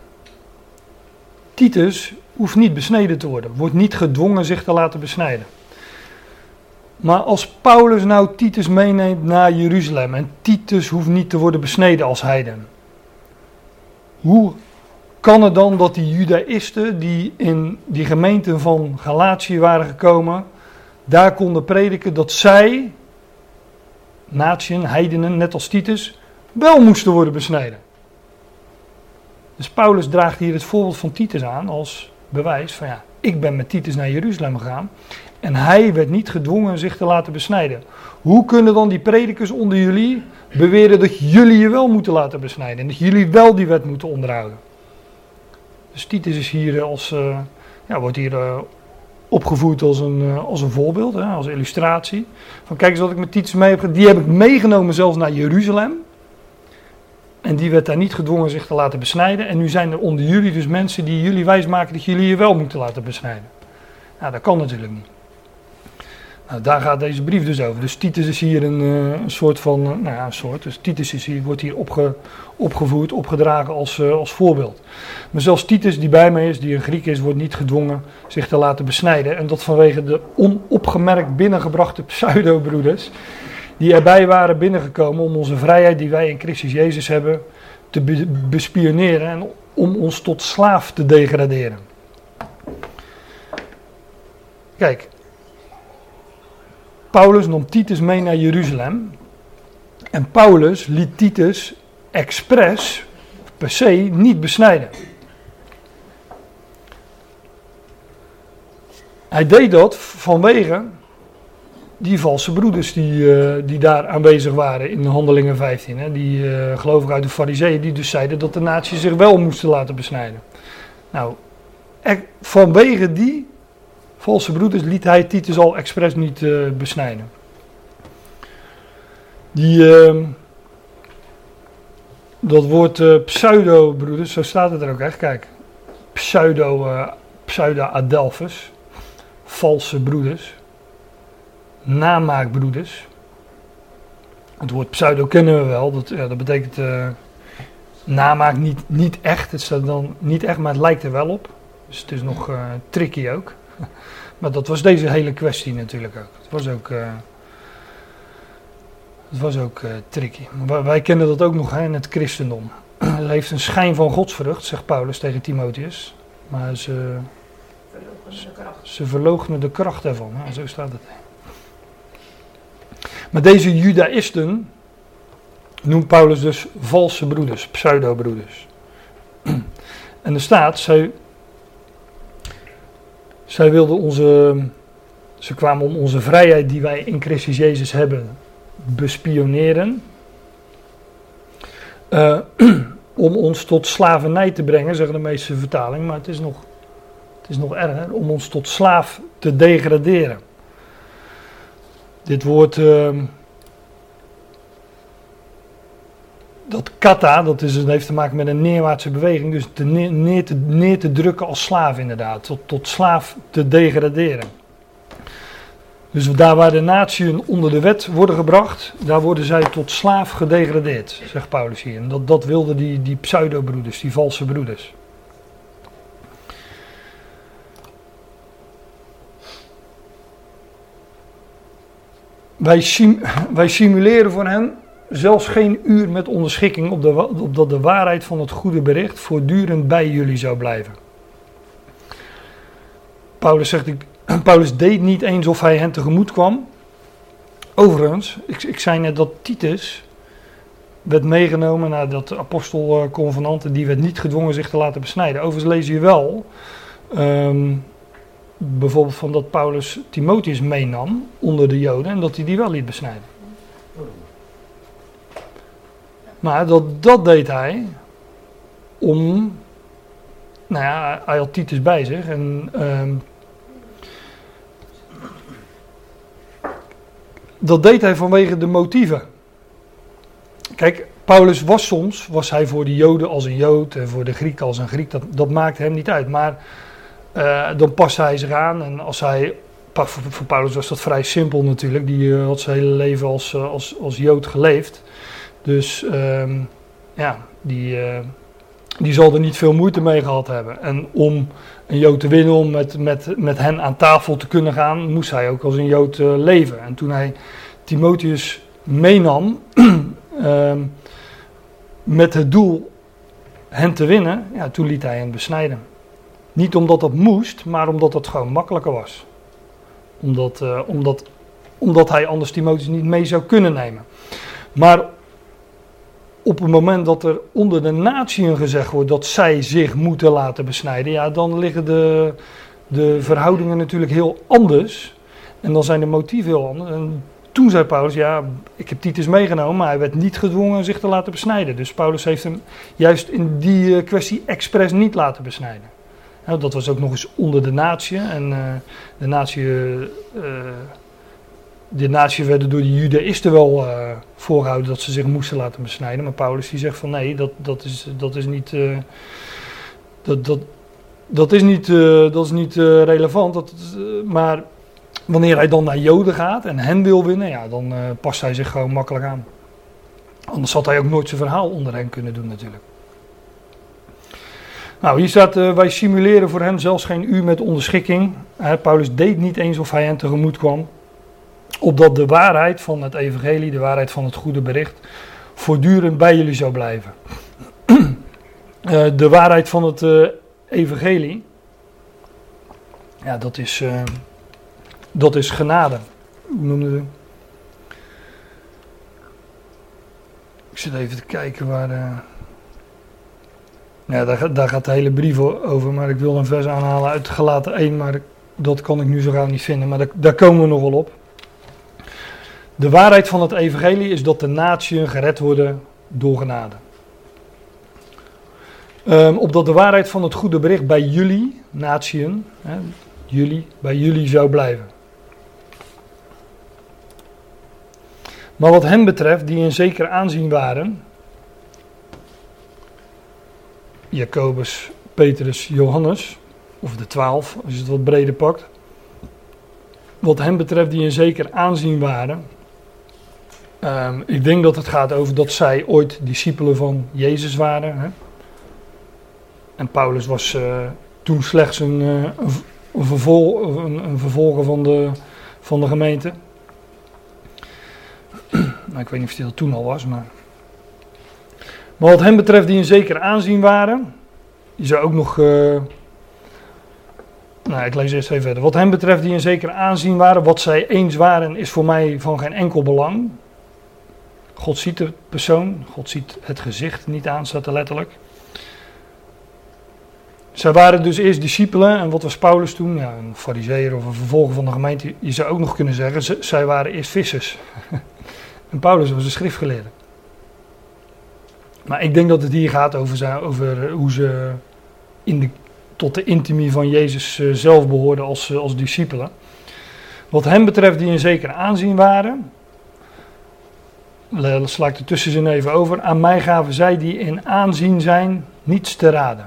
Titus hoeft niet besneden te worden, wordt niet gedwongen zich te laten besnijden. Maar als Paulus nou Titus meeneemt naar Jeruzalem en Titus hoeft niet te worden besneden als heiden. Hoe kan het dan dat die Judaïsten die in die gemeenten van Galatië waren gekomen, daar konden prediken dat zij, natieën, heidenen, net als Titus, wel moesten worden besneden? Dus Paulus draagt hier het voorbeeld van Titus aan als bewijs van ja, ik ben met Titus naar Jeruzalem gegaan en hij werd niet gedwongen zich te laten besnijden. Hoe kunnen dan die predikers onder jullie beweren dat jullie je wel moeten laten besnijden en dat jullie wel die wet moeten onderhouden? Dus Titus is hier als, uh, ja, wordt hier uh, opgevoerd als een, uh, als een voorbeeld, hè, als illustratie. Van kijk eens wat ik met Titus mee heb. Die heb ik meegenomen zelfs naar Jeruzalem. En die werd daar niet gedwongen zich te laten besnijden. En nu zijn er onder jullie dus mensen die jullie wijsmaken dat jullie je wel moeten laten besnijden. Nou, dat kan natuurlijk niet. Nou, daar gaat deze brief dus over. Dus Titus is hier een, uh, een soort van, uh, nou ja, een soort. Dus Titus is hier, wordt hier opge, opgevoerd, opgedragen als, uh, als voorbeeld. Maar zelfs Titus die bij mij is, die een Griek is, wordt niet gedwongen zich te laten besnijden. En dat vanwege de onopgemerkt binnengebrachte pseudobroeders die erbij waren binnengekomen om onze vrijheid die wij in Christus Jezus hebben te be- bespioneren en om ons tot slaaf te degraderen. Kijk, Paulus nam Titus mee naar Jeruzalem en Paulus liet Titus expres per se niet besnijden. Hij deed dat vanwege die valse broeders die, uh, die daar aanwezig waren in Handelingen vijftien. Hè, die uh, gelovigen uit de Farizeeën die dus zeiden dat de natie zich wel moesten laten besnijden. Nou, er, vanwege die valse broeders liet hij Titus al expres niet uh, besnijden. Die, uh, dat woord uh, pseudo-broeders, zo staat het er ook echt, kijk. Pseudo, uh, pseudo-adelphus, valse broeders. Namaakbroeders. Het woord pseudo kennen we wel. Dat, ja, dat betekent uh, namaak niet, niet echt. Het staat dan niet echt, maar het lijkt er wel op. Dus het is nog uh, tricky ook. Maar dat was deze hele kwestie natuurlijk ook. Het was ook, uh, het was ook uh, tricky. Maar wij kennen dat ook nog hè, in het christendom. Het heeft een schijn van godsvrucht, zegt Paulus tegen Timotheus. Maar ze, ze, ze verloochenen de kracht ervan. Ja, zo staat het. Maar deze judaïsten noemt Paulus dus valse broeders, pseudo-broeders. En er staat, zij, zij wilden onze, ze kwamen om onze vrijheid die wij in Christus Jezus hebben bespioneren. Uh, om ons tot slavernij te brengen, zeggen de meeste vertalingen, maar het is nog, het is nog erger, om ons tot slaaf te degraderen. Dit woord, uh, dat kata, dat, is, dat heeft te maken met een neerwaartse beweging, dus te neer, neer, te, neer te drukken als slaaf inderdaad, tot, tot slaaf te degraderen. Dus daar waar de natieën onder de wet worden gebracht, daar worden zij tot slaaf gedegradeerd, zegt Paulus hier. En dat, dat wilden die, die pseudo-broeders, die valse broeders. Wij, sim, wij simuleren voor hen zelfs geen uur met onderschikking, opdat op de waarheid van het goede bericht voortdurend bij jullie zou blijven. Paulus zegt, ik, Paulus deed niet eens of hij hen tegemoet kwam. Overigens, ik, ik zei net dat Titus werd meegenomen naar dat apostelconvenant en die werd niet gedwongen zich te laten besnijden. Overigens lees je wel, um, bijvoorbeeld van dat Paulus Timotheus meenam onder de Joden en dat hij die wel liet besnijden. Maar dat, dat deed hij om, nou ja, hij had Titus bij zich en um, dat deed hij vanwege de motieven. Kijk, Paulus was soms, was hij voor de Joden als een Jood en voor de Grieken als een Griek, dat, dat maakte hem niet uit. Maar uh, dan paste hij zich aan en als hij, voor, voor Paulus was dat vrij simpel natuurlijk, die uh, had zijn hele leven als, uh, als, als Jood geleefd. Dus um, ja, die, uh, die zal er niet veel moeite mee gehad hebben. En om een Jood te winnen, om met, met, met hen aan tafel te kunnen gaan, moest hij ook als een Jood uh, leven. En toen hij Timotheus meenam, um, met het doel hen te winnen, ja, toen liet hij hen besnijden. Niet omdat dat moest, maar omdat het gewoon makkelijker was. Omdat, uh, omdat, omdat hij anders Timotheus niet mee zou kunnen nemen. Maar op het moment dat er onder de natieën gezegd wordt dat zij zich moeten laten besnijden, ja, dan liggen de, de verhoudingen natuurlijk heel anders. En dan zijn de motieven heel anders. En toen zei Paulus, ja, ik heb Titus meegenomen, maar hij werd niet gedwongen zich te laten besnijden. Dus Paulus heeft hem juist in die kwestie expres niet laten besnijden. Hè, dat was ook nog eens onder de natie. En uh, de natie, uh, de natie werden door de Judaïsten wel uh, voorgehouden dat ze zich moesten laten besnijden. Maar Paulus die zegt van nee, dat, dat, is, dat is niet, uh, dat, dat, dat is niet, uh, dat is niet uh, relevant. Dat, uh, maar wanneer hij dan naar Joden gaat en hen wil winnen, ja, dan uh, past hij zich gewoon makkelijk aan. Anders had hij ook nooit zijn verhaal onder hen kunnen doen natuurlijk. Nou, hier staat, uh, wij simuleren voor hen zelfs geen uur met onderschikking. Uh, Paulus deed niet eens of hij hen tegemoet kwam. Opdat de waarheid van het evangelie, de waarheid van het goede bericht, voortdurend bij jullie zou blijven. uh, de waarheid van het uh, evangelie, ja, dat is, uh, dat is genade. Hoe noemde het? Ik zit even te kijken waar... Uh... Ja, daar, daar gaat de hele brief over, maar ik wil een vers aanhalen uit Galaten één, maar dat kan ik nu zo gauw niet vinden, maar daar, daar komen we nog wel op. De waarheid van het evangelie is dat de natieën gered worden door genade. Um, opdat de waarheid van het goede bericht bij jullie, natieën, hè, jullie, bij jullie zou blijven. Maar wat hen betreft, die in zeker aanzien waren, Jacobus, Petrus, Johannes, of de twaalf, als je het wat breder pakt. Wat hen betreft, die in zeker aanzien waren. Um, ik denk dat het gaat over dat zij ooit discipelen van Jezus waren. Hè? En Paulus was uh, toen slechts een, uh, een, vervol, een, een vervolger van de, van de gemeente. Nou, ik weet niet of hij dat toen al was, maar... Maar wat hen betreft die in zeker aanzien waren, je zou ook nog, uh, nou ik lees eerst even verder. Wat hen betreft die in zeker aanzien waren, wat zij eens waren, is voor mij van geen enkel belang. God ziet de persoon, God ziet het gezicht niet aan, staat er letterlijk. Zij waren dus eerst discipelen en wat was Paulus toen? Ja, een farizeeër of een vervolger van de gemeente. Je zou ook nog kunnen zeggen, z- zij waren eerst vissers. En Paulus was een schriftgeleerde. Maar ik denk dat het hier gaat over, over hoe ze in de, tot de intimie van Jezus zelf behoorden als, als discipelen. Wat hen betreft die in zeker aanzien waren, sla ik de tussenzin even over, aan mij gaven zij die in aanzien zijn niets te raden.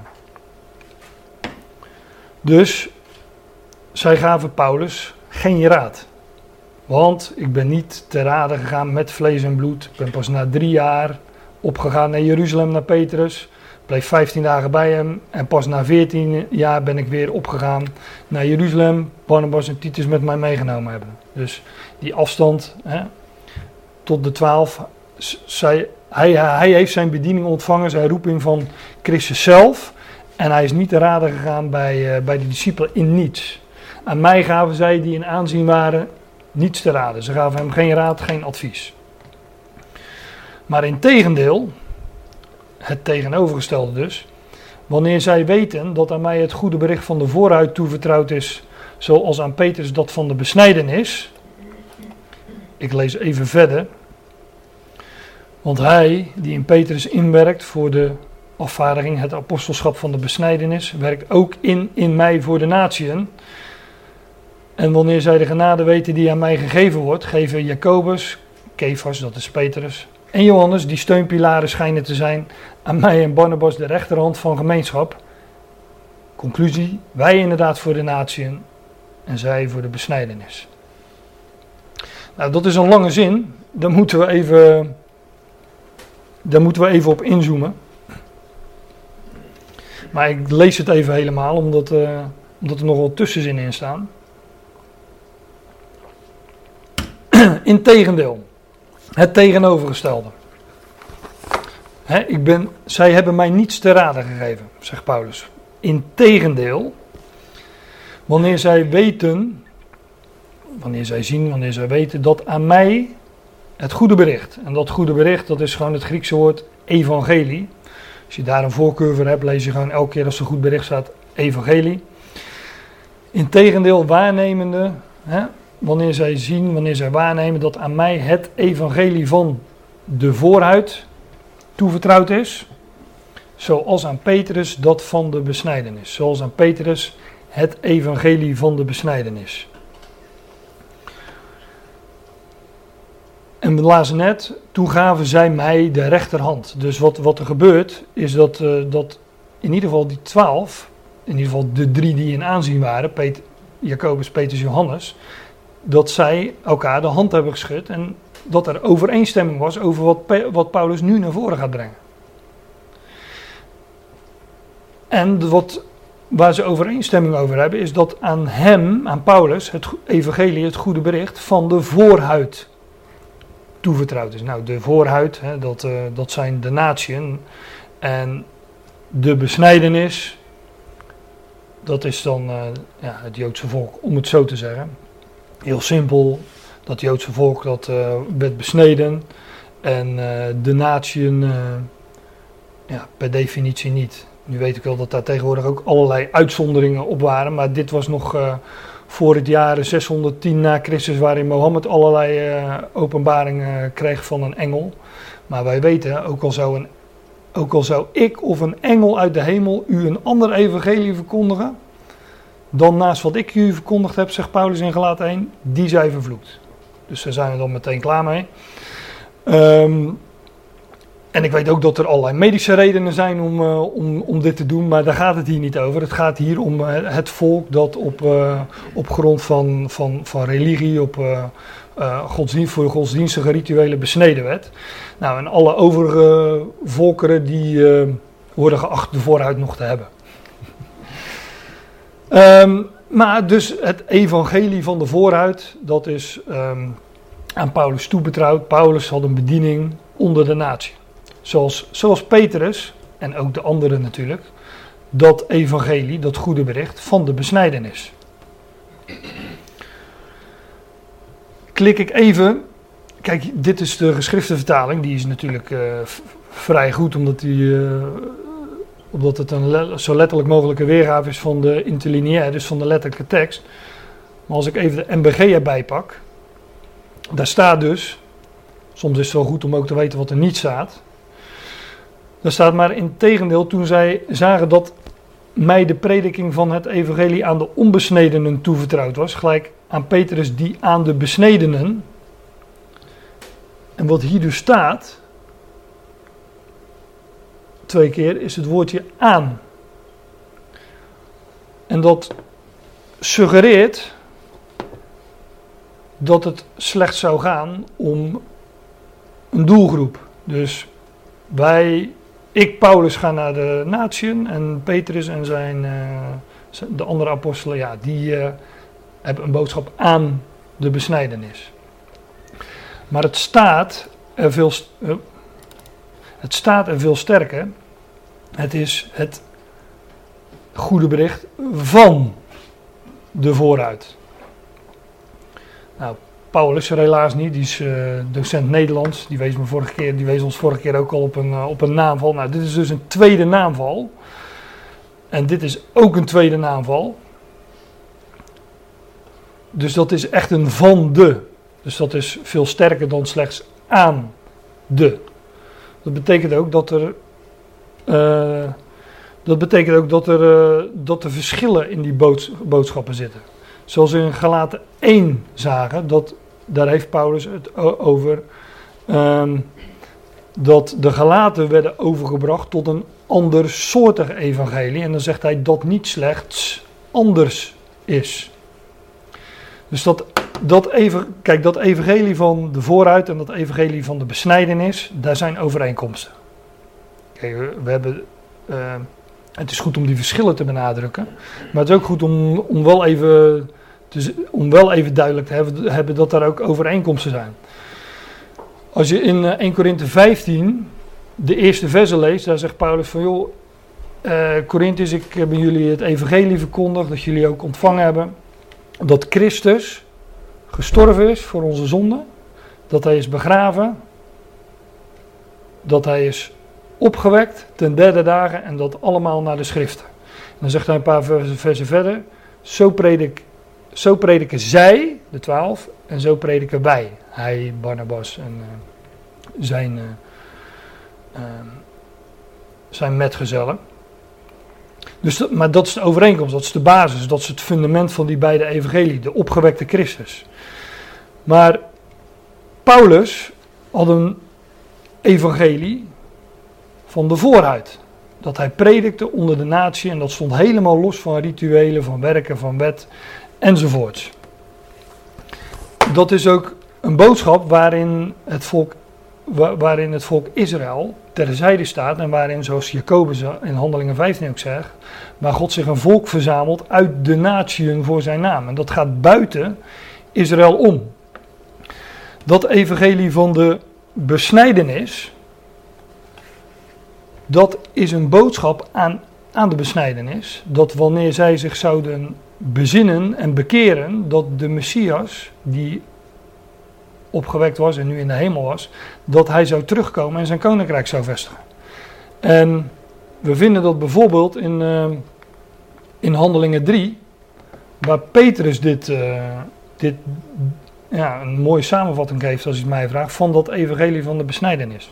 Dus zij gaven Paulus geen raad. Want ik ben niet te raden gegaan met vlees en bloed. Ik ben pas na drie jaar opgegaan naar Jeruzalem, naar Petrus. Bleef vijftien dagen bij hem. En pas na veertien jaar ben ik weer opgegaan naar Jeruzalem. Barnabas en Titus met mij meegenomen hebben. Dus die afstand hè, tot de twaalf. Zij, hij, hij heeft zijn bediening ontvangen, zijn roeping van Christus zelf. En hij is niet te raden gegaan bij, uh, bij de discipelen in niets. Aan mij gaven zij die in aanzien waren niets te raden. Ze gaven hem geen raad, geen advies. Maar in tegendeel, het tegenovergestelde dus, wanneer zij weten dat aan mij het goede bericht van de vooruit toevertrouwd is, zoals aan Petrus dat van de besnijdenis. Ik lees even verder. Want hij, die in Petrus inwerkt voor de afvaardiging, het apostelschap van de besnijdenis, werkt ook in, in mij voor de natieën. En wanneer zij de genade weten die aan mij gegeven wordt, geven Jacobus, Kefas, dat is Petrus, en Johannes, die steunpilaren schijnen te zijn, aan mij en Barnabas de rechterhand van gemeenschap. Conclusie, wij inderdaad voor de natieën en zij voor de besnijdenis. Nou, dat is een lange zin, daar moeten we even, daar moeten we even op inzoomen. Maar ik lees het even helemaal, omdat, uh, omdat er nog wel tussenzinnen in staan. Integendeel, het tegenovergestelde. He, ik ben, zij hebben mij niets te raden gegeven, zegt Paulus. Integendeel, wanneer zij weten, wanneer zij zien, wanneer zij weten dat aan mij het goede bericht, en dat goede bericht, dat is gewoon het Griekse woord evangelie. Als je daar een voorkeur voor hebt, lees je gewoon elke keer als er goed bericht staat, evangelie. Integendeel, waarnemende, hè, wanneer zij zien, wanneer zij waarnemen dat aan mij het evangelie van de vooruit toevertrouwd is. zoals aan Petrus dat van de besnijdenis. Zoals aan Petrus het evangelie van de besnijdenis. En we lazen net, toen gaven zij mij de rechterhand. Dus wat, wat er gebeurt, is dat, uh, dat in ieder geval die twaalf, in ieder geval de drie die in aanzien waren, Peter, Jacobus, Petrus, Johannes, dat zij elkaar de hand hebben geschud en dat er overeenstemming was over wat, wat Paulus nu naar voren gaat brengen. En wat, waar ze overeenstemming over hebben, is dat aan hem, aan Paulus, het evangelie, het goede bericht van de voorhuid toevertrouwd is. Nou, de voorhuid, hè, dat, uh, dat zijn de natieën. En de besnijdenis, dat is dan uh, ja, het Joodse volk, om het zo te zeggen. Heel simpel, dat Joodse volk dat uh, werd besneden. En uh, de natieën uh, ja, per definitie niet. Nu weet ik wel dat daar tegenwoordig ook allerlei uitzonderingen op waren. Maar dit was nog uh, voor het jaar zeshonderdtien na Christus, waarin Mohammed allerlei uh, openbaringen kreeg van een engel. Maar wij weten, ook al, zou een, ook al zou ik of een engel uit de hemel u een ander evangelie verkondigen, dan naast wat ik u verkondigd heb, zegt Paulus in Galaten één, die zij vervloekt. Dus daar zijn we dan meteen klaar mee. Um, en ik weet ook dat er allerlei medische redenen zijn om, uh, om, om dit te doen, maar daar gaat het hier niet over. Het gaat hier om uh, het volk dat op, uh, op grond van, van, van religie, op uh, uh, godsdienst, voor godsdienstige rituelen besneden werd. Nou, en alle overige volkeren die uh, worden geacht de vooruit nog te hebben. Um, maar dus het evangelie van de vooruit, dat is um, aan Paulus toebetrouwd. Paulus had een bediening onder de natie. Zoals, zoals Petrus, en ook de anderen natuurlijk, dat evangelie, dat goede bericht van de besnijdenis. Klik ik even, kijk, dit is de geschriftenvertaling, die is natuurlijk uh, v- vrij goed, omdat, die, uh, omdat het een le- zo letterlijk mogelijke weergave is van de interlineair, dus van de letterlijke tekst. Maar als ik even de M B G erbij pak, daar staat dus, soms is het wel goed om ook te weten wat er niet staat. Daar staat maar in tegendeel, toen zij zagen dat mij de prediking van het evangelie aan de onbesnedenen toevertrouwd was, gelijk aan Petrus die aan de besnedenen. En wat hier dus staat, twee keer, is het woordje aan. En dat suggereert dat het slechts zou gaan om een doelgroep. Dus wij, ik Paulus ga naar de natieën en Petrus en zijn, uh, de andere apostelen, ja, die uh, hebben een boodschap aan de besnijdenis. Maar het staat er veel, uh, het staat er veel sterker. Het is het goede bericht van de vooruit. Nou, Paulus er helaas niet, die is uh, docent Nederlands, die wees, me vorige keer, die wees ons vorige keer ook al op een, uh, op een naamval. Nou, dit is dus een tweede naamval. En dit is ook een tweede naamval. Dus dat is echt een van de. Dus dat is veel sterker dan slechts aan de. Dat betekent ook dat er, uh, dat betekent ook dat er, uh, dat er verschillen in die boods- boodschappen zitten. Zoals we in Galaten één zagen, dat, daar heeft Paulus het over, um, dat de Galaten werden overgebracht tot een andersoortig evangelie. En dan zegt hij dat niet slechts anders is. Dus dat, dat, even, kijk, dat evangelie van de vooruit en dat evangelie van de besnijdenis, daar zijn overeenkomsten. Kijk, we, we hebben... Uh, Het is goed om die verschillen te benadrukken, maar het is ook goed om, om, wel, even, te, om wel even duidelijk te hebben, hebben dat er ook overeenkomsten zijn. Als je in Eerste Korinthe vijftien de eerste versen leest, daar zegt Paulus van joh, uh, Korinthiërs, ik heb jullie het evangelie verkondigd, dat jullie ook ontvangen hebben, dat Christus gestorven is voor onze zonden, dat hij is begraven, dat hij is opgewekt ten derde dagen en dat allemaal naar de schriften. En dan zegt hij een paar versen verder, zo, predik, zo prediken zij, de twaalf, en zo prediken wij, hij, Barnabas en uh, zijn, uh, uh, zijn metgezellen. Dus dat, maar dat is de overeenkomst, dat is de basis, dat is het fundament van die beide evangelie, de opgewekte Christus. Maar Paulus had een evangelie van de vooruit. Dat hij predikte onder de natie en dat stond helemaal los van rituelen, van werken, van wet enzovoorts. Dat is ook een boodschap waarin het volk, waarin het volk Israël terzijde staat en waarin, zoals Jacobus in Handelingen vijftien ook zegt, waar God zich een volk verzamelt uit de natieën voor zijn naam. En dat gaat buiten Israël om. Dat evangelie van de besnijdenis, dat is een boodschap aan, aan de besnijdenis, dat wanneer zij zich zouden bezinnen en bekeren, dat de Messias, die opgewekt was en nu in de hemel was, dat hij zou terugkomen en zijn koninkrijk zou vestigen. En we vinden dat bijvoorbeeld in, uh, in Handelingen drie, waar Petrus dit, uh, dit ja, een mooie samenvatting geeft, als je het mij vraagt, van dat evangelie van de besnijdenis.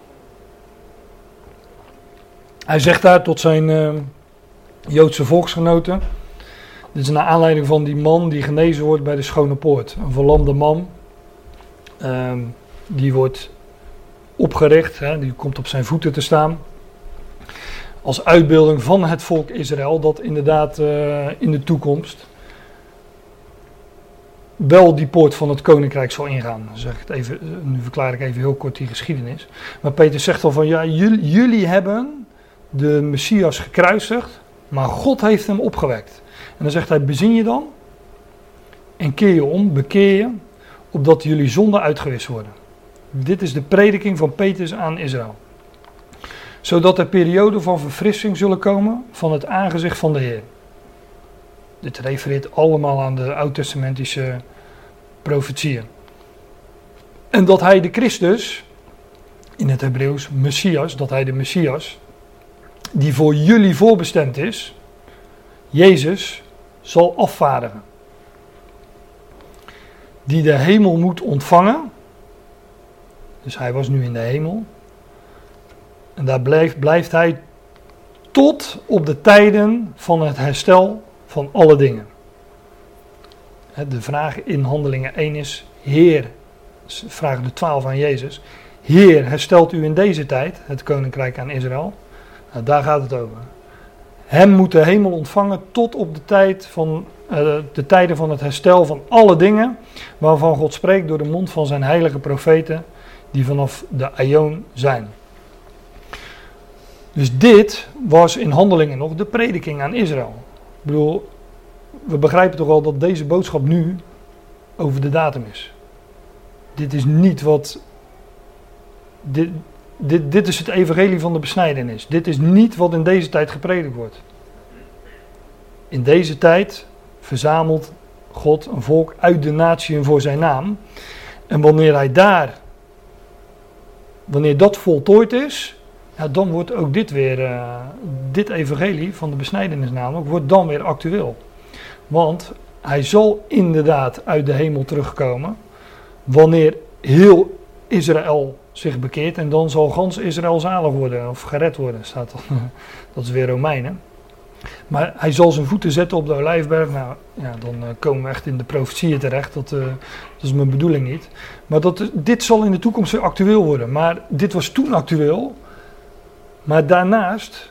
Hij zegt daar tot zijn uh, Joodse volksgenoten, dit is naar aanleiding van die man die genezen wordt bij de Schone Poort, een verlamde man. Uh, die wordt opgericht, hè, die komt op zijn voeten te staan. Als uitbeelding van het volk Israël, dat inderdaad uh, in de toekomst wel die poort van het koninkrijk zal ingaan. Dan zeg ik het even, nu verklaar ik even heel kort die geschiedenis. Maar Petrus zegt al van, ja, jullie, jullie hebben de Messias gekruisigd, maar God heeft hem opgewekt. En dan zegt hij, bezin je dan en keer je om, bekeer je, opdat jullie zonden uitgewist worden. Dit is de prediking van Petrus aan Israël. Zodat er perioden van verfrissing zullen komen van het aangezicht van de Heer. Dit refereert allemaal aan de oud-testamentische profetieën. En dat hij de Christus, in het Hebreeuws Messias, dat hij de Messias, die voor jullie voorbestemd is, Jezus, zal afvaardigen. Die de hemel moet ontvangen. Dus hij was nu in de hemel. En daar blijft, blijft hij tot op de tijden van het herstel van alle dingen. De vraag in Handelingen één is, Heer, vraag de twaalf aan Jezus, Heer, herstelt u in deze tijd het koninkrijk aan Israël? Nou, daar gaat het over. Hem moet de hemel ontvangen tot op de tijd van uh, de tijden van het herstel van alle dingen, waarvan God spreekt door de mond van zijn heilige profeten, die vanaf de aion zijn. Dus dit was in Handelingen nog de prediking aan Israël. Ik bedoel, we begrijpen toch al dat deze boodschap nu over de datum is. Dit is niet wat... Dit, dit, dit is het evangelie van de besnijdenis. Dit is niet wat in deze tijd gepredikt wordt. In deze tijd verzamelt God een volk uit de natieën voor zijn naam. En wanneer hij daar, wanneer dat voltooid is, ja, dan wordt ook dit weer, uh, dit evangelie van de besnijdenis namelijk, wordt dan weer actueel. Want hij zal inderdaad uit de hemel terugkomen, wanneer heel Israël zich bekeert en dan zal gans Israël zalig worden of gered worden, staat dan. Dat is weer Romeinen. Maar hij zal zijn voeten zetten op de Olijfberg. Nou, ja, dan uh, komen we echt in de profetieën terecht. Dat, uh, dat is mijn bedoeling niet. Maar dat, dit zal in de toekomst weer actueel worden. Maar dit was toen actueel. Maar daarnaast,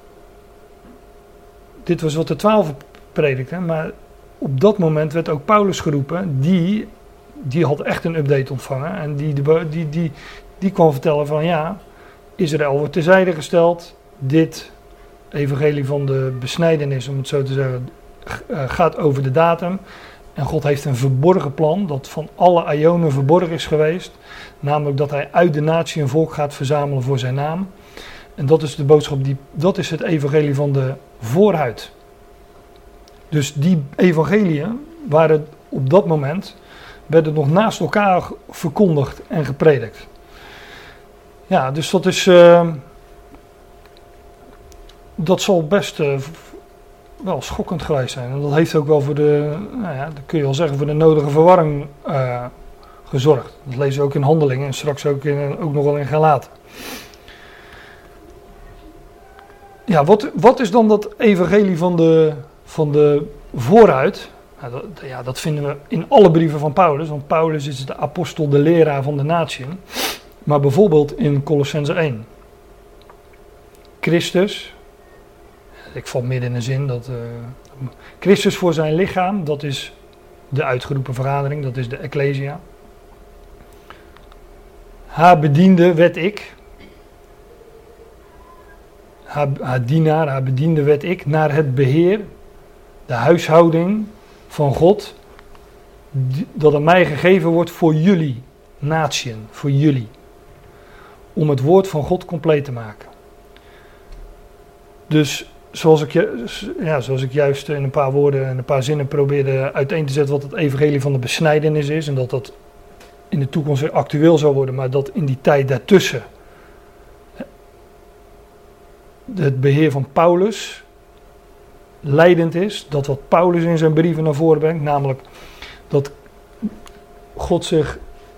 dit was wat de twaalf predikten. Maar op dat moment werd ook Paulus geroepen. Die, die had echt een update ontvangen. En die, die, die, die, die kwam vertellen van ja, Israël wordt terzijde gesteld. Dit evangelie van de besnijdenis, om het zo te zeggen, gaat over de datum. En God heeft een verborgen plan, dat van alle aionen verborgen is geweest. Namelijk dat hij uit de natie een volk gaat verzamelen voor zijn naam. En dat is de boodschap, die, dat is het evangelie van de vooruit. Dus die evangeliën waren op dat moment, werden nog naast elkaar verkondigd en gepredikt. Ja, dus dat is... Uh, Dat zal best uh, wel schokkend geweest zijn. En dat heeft ook wel voor de, nou ja, dat kun je wel zeggen, voor de nodige verwarring uh, gezorgd. Dat lezen we ook in Handelingen en straks ook, in, ook nog wel in Galaten. ja, wat, wat is dan dat evangelie van de, van de vooruit? Nou, dat, ja, dat vinden we in alle brieven van Paulus, want Paulus is de apostel, de leraar van de natieën. Maar bijvoorbeeld in Colossenzen één. Christus, ik val midden in een zin, dat uh, Christus voor zijn lichaam, dat is de uitgeroepen vergadering, dat is de Ecclesia. Haar bediende werd ik, haar, haar dienaar, haar bediende werd ik, naar het beheer, de huishouding van God, die, dat aan mij gegeven wordt voor jullie, natieën, voor jullie. Om het woord van God compleet te maken. Dus zoals ik, ja, zoals ik juist in een paar woorden en een paar zinnen probeerde uiteen te zetten wat het evangelie van de besnijdenis is. En dat dat in de toekomst weer actueel zou worden, maar dat in die tijd daartussen het beheer van Paulus leidend is. Dat wat Paulus in zijn brieven naar voren brengt, namelijk dat God zich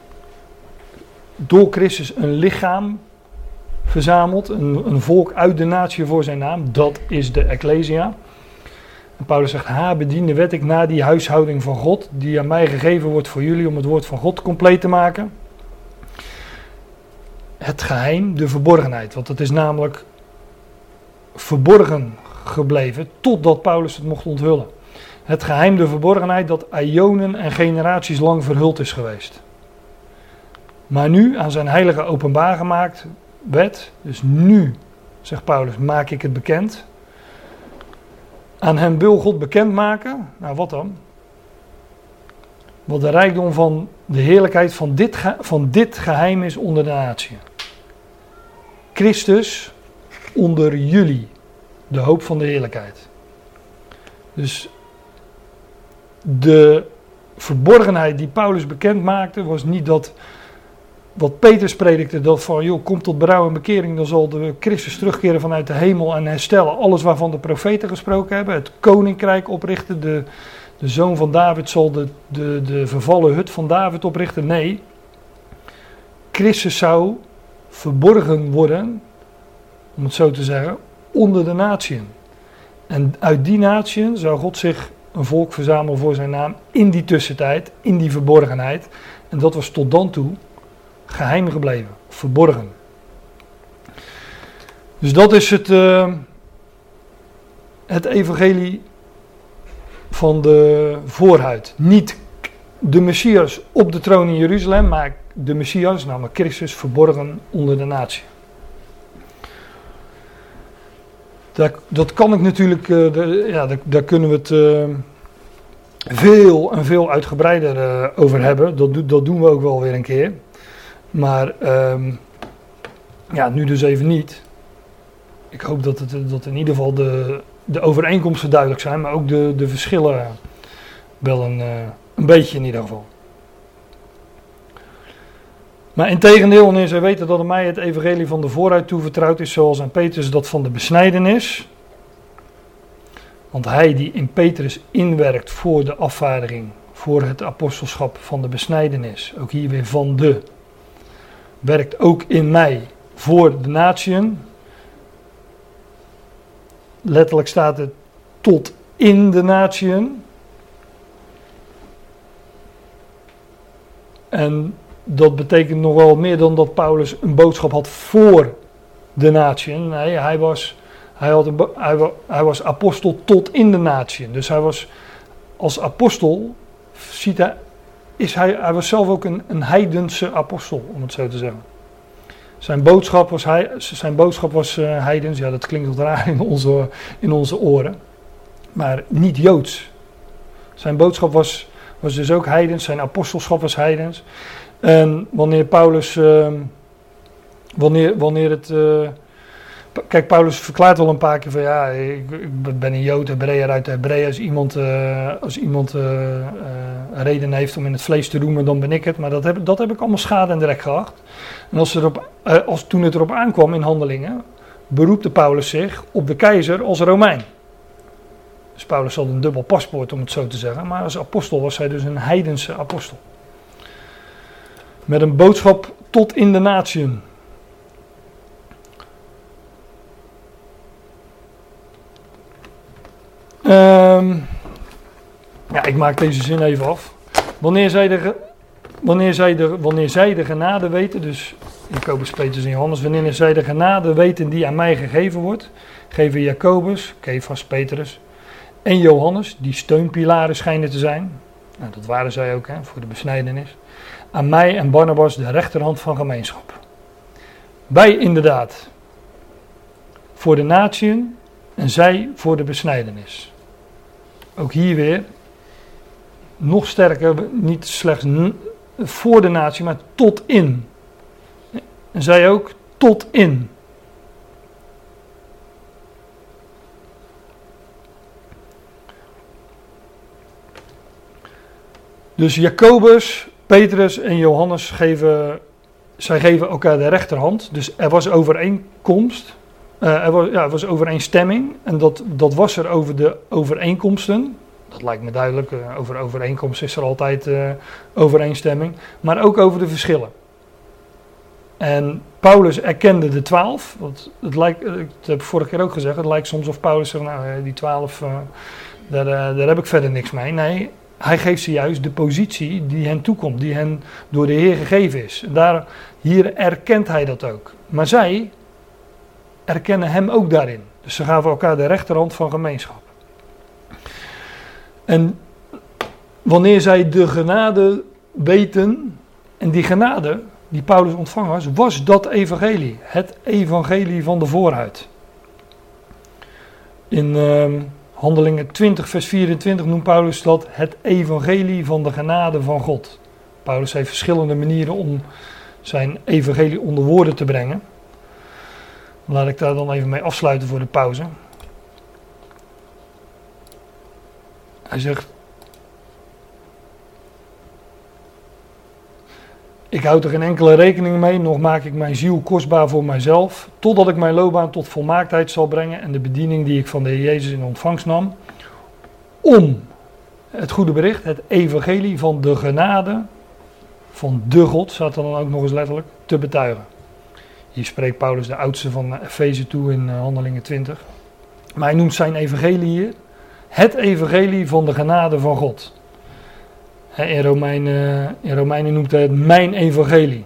door Christus een lichaam verzamelt, een, een volk uit de natie voor zijn naam, dat is de Ecclesia. En Paulus zegt, haar bediende werd ik naar die huishouding van God, die aan mij gegeven wordt voor jullie om het woord van God compleet te maken. Het geheim, de verborgenheid, want het is namelijk verborgen gebleven totdat Paulus het mocht onthullen. Het geheim, de verborgenheid dat aionen en generaties lang verhuld is geweest. Maar nu aan zijn heilige openbaar gemaakt werd, dus nu, zegt Paulus, maak ik het bekend. Aan hem wil God bekendmaken. Nou, wat dan? Wat de rijkdom van de heerlijkheid van dit, ge- van dit geheim is onder de natie. Christus onder jullie, de hoop van de heerlijkheid. Dus de verborgenheid die Paulus bekend maakte, was niet dat wat Petrus predikte, dat van joh, kom tot berouw en bekering, dan zal de Christus terugkeren vanuit de hemel en herstellen alles waarvan de profeten gesproken hebben, het koninkrijk oprichten, de, de zoon van David zal de, de, de vervallen hut van David oprichten. Nee, Christus zou verborgen worden, om het zo te zeggen, onder de natieën. En uit die natieën zou God zich een volk verzamelen voor zijn naam in die tussentijd, in die verborgenheid. En dat was tot dan toe geheim gebleven, verborgen. Dus dat is het, uh, het evangelie van de voorhuid. Niet de Messias op de troon in Jeruzalem, maar de Messias, namelijk Christus, verborgen onder de natie. Daar, dat kan ik natuurlijk, uh, de, ja, daar, daar kunnen we het uh, veel en veel uitgebreider uh, over hebben. Dat, do, dat doen we ook wel weer een keer. Maar um, ja, nu dus even niet. Ik hoop dat, het, dat in ieder geval de, de overeenkomsten duidelijk zijn, maar ook de, de verschillen wel een, uh, een beetje in ieder geval. Maar in tegendeel, wanneer zij weten dat aan mij het evangelie van de vooruit toevertrouwd is, zoals aan Petrus dat van de besnijdenis. Want hij die in Petrus inwerkt voor de afvaardiging, voor het apostelschap van de besnijdenis, ook hier weer van de, werkt ook in mij voor de natieën. Letterlijk staat het tot in de natieën. En dat betekent nog wel meer dan dat Paulus een boodschap had voor de natieën. Nee, hij was, hij, had een, hij, was, hij was apostel tot in de natieën. Dus hij was als apostel, ziet hij, is hij, hij was zelf ook een, een heidense apostel, om het zo te zeggen. Zijn boodschap was, hij, zijn boodschap was uh, heidens, ja dat klinkt wat raar in onze, in onze oren, maar niet Joods. Zijn boodschap was, was dus ook heidens, zijn apostelschap was heidens. En wanneer Paulus, uh, wanneer, wanneer het, uh, kijk Paulus verklaart wel een paar keer van ja, ik, ik ben een Jood, Hebreeër uit de Hebreeën. Als iemand, uh, als iemand uh, uh, een reden heeft om in het vlees te roemen, dan ben ik het. Maar dat heb, dat heb ik allemaal schade en drek geacht. En als er op, uh, als, toen het erop aankwam in Handelingen, beroepte Paulus zich op de keizer als Romein. Dus Paulus had een dubbel paspoort om het zo te zeggen. Maar als apostel was hij dus een heidense apostel. Met een boodschap tot in de natieën. Um, ja, ik maak deze zin even af. Wanneer zij de, ge- wanneer zij de, wanneer zij de genade weten, dus Jacobus, Petrus en Johannes, wanneer zij de genade weten die aan mij gegeven wordt, geven Jacobus, Kefas, Petrus en Johannes, die steunpilaren schijnen te zijn, nou, dat waren zij ook, hè, voor de besnijdenis, aan mij en Barnabas de rechterhand van gemeenschap. Wij inderdaad voor de natieën en zij voor de besnijdenis. Ook hier weer, nog sterker, niet slechts n- voor de natie, maar tot in. En zij ook tot in. Dus Jacobus, Petrus en Johannes geven, zij geven elkaar de rechterhand. Dus er was overeenkomst, uh, er, was, ja, er was overeenstemming. En dat, dat was er over de overeenkomsten. Dat lijkt me duidelijk, uh, over overeenkomst is er altijd uh, overeenstemming. Maar ook over de verschillen. En Paulus erkende de twaalf. Want het lijkt, dat heb ik vorige keer ook gezegd, het lijkt soms of Paulus zegt, nou die twaalf, uh, daar, uh, daar heb ik verder niks mee. Nee, hij geeft ze juist de positie die hen toekomt, die hen door de Heer gegeven is. En daar, hier erkent hij dat ook. Maar zij erkennen hem ook daarin. Dus ze gaven elkaar de rechterhand van gemeenschap. En wanneer zij de genade weten, en die genade die Paulus ontvangen was, was dat evangelie. Het evangelie van de voorhuid. In uh, Handelingen twintig vers vierentwintig noemt Paulus dat het evangelie van de genade van God. Paulus heeft verschillende manieren om zijn evangelie onder woorden te brengen. Laat ik daar dan even mee afsluiten voor de pauze. Hij zegt: ik houd er geen enkele rekening mee, nog maak ik mijn ziel kostbaar voor mijzelf, totdat ik mijn loopbaan tot volmaaktheid zal brengen en de bediening die ik van de Heer Jezus in ontvangst nam, om het goede bericht, het evangelie van de genade van de God, staat er dan ook nog eens letterlijk, te betuigen. Hier spreekt Paulus de oudste van Efeze toe in Handelingen twintig. Maar hij noemt zijn evangelie hier het evangelie van de genade van God. In Romeinen, in Romeinen noemt hij het mijn evangelie.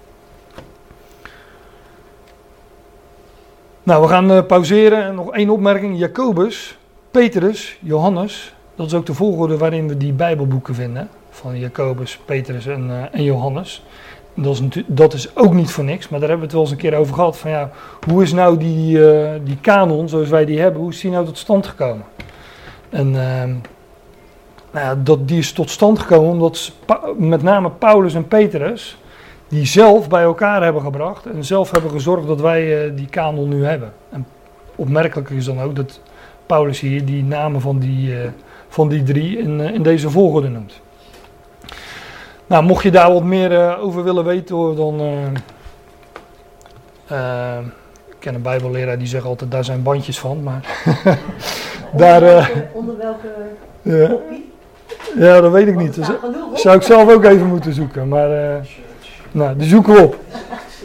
Nou, we gaan uh, pauzeren. En nog één opmerking. Jacobus, Petrus, Johannes. Dat is ook de volgorde waarin we die Bijbelboeken vinden. Van Jacobus, Petrus en, uh, en Johannes. En dat, is natu- dat is ook niet voor niks. Maar daar hebben we het wel eens een keer over gehad. Van ja, hoe is nou die, uh, die kanon zoals wij die hebben, hoe is die nou tot stand gekomen? En... Uh, Nou ja, dat, die is tot stand gekomen omdat met name Paulus en Petrus die zelf bij elkaar hebben gebracht en zelf hebben gezorgd dat wij uh, die kanon nu hebben. En opmerkelijk is dan ook dat Paulus hier die namen van die, uh, van die drie in, uh, in deze volgorde noemt. Nou, mocht je daar wat meer uh, over willen weten, dan uh, uh, ik ken een Bijbelleraar die zegt altijd daar zijn bandjes van, maar daar Onder uh, welke, onder welke ja. kopie? Ja, dat weet ik niet. Dus, zou ik zelf ook even moeten zoeken. Maar uh, nou, die zoeken we op.